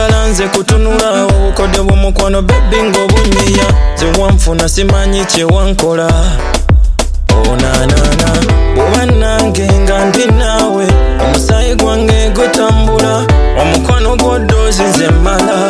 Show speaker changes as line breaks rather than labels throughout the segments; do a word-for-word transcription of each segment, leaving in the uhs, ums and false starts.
njagala nze kutunula obukodde bw'omukwano baby ng'obunyiya nze wanfuna simanyi kye wankola oh na na na bw'oba nange nga ndi naawe omusaayi gwange gutambula omukwano gw'oddoozi nze mmala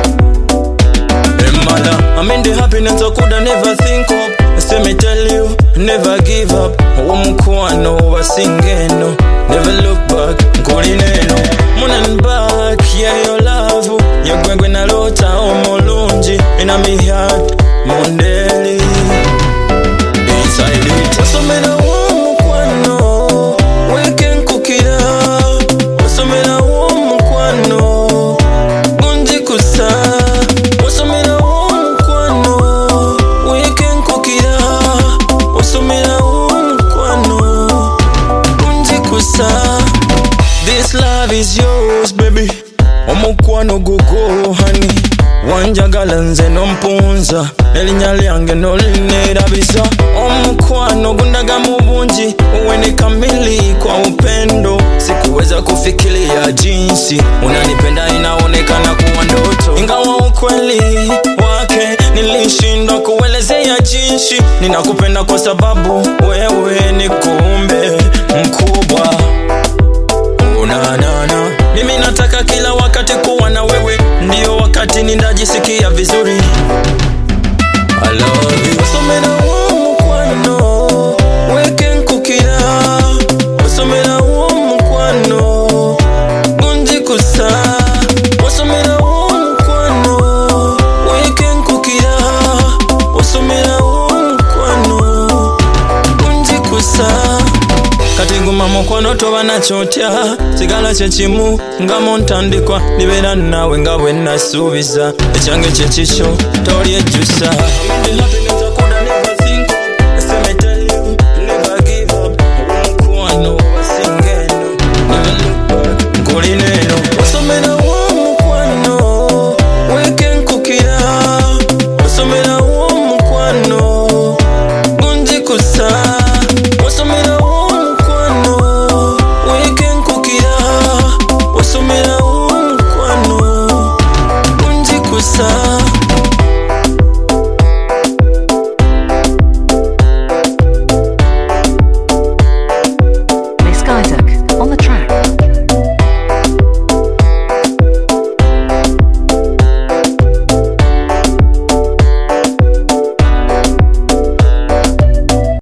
emmala I'm in the happiness I coulda never think of so me tell you never give up omukwano wasingeno never look back nkolineno moon and back yeah your love yegwegwe nalota omulungi in my heart mondeli inside it osomera womukwano wekenkukira osomera womukwano gunjikusa osomera womukwano wekenkukira osomera womukwano gunjikusa. This love is yours baby omukwano gugo honey wanjagala nze nompunza erinnya lyange nolineerabisa omukwano gundaga mu bungi uwe kamili kwa upendo sikuweza kufikiria jinsi unanipenda inaonekana kuwa ndoto ingawa ukweli wake nilishindwa kuelezea jinsi ninakupenda kwa sababu wewe ni kumbe mkubwa. Na na na mimi nataka kila wakati kuwa na wewe ndio wakati ninajisikia vizuri I love you osomera womukwano wekenkukira osomera womukwano gunjikusa osomera womukwano wekenkukira osomera womukwano gunjikusa kati guma mukwano toba nakyotya sigala kyekimu nga muntandikwa nibeera naawe nga bwe nasuubiza ekyange kyekikyo tolyejjusa.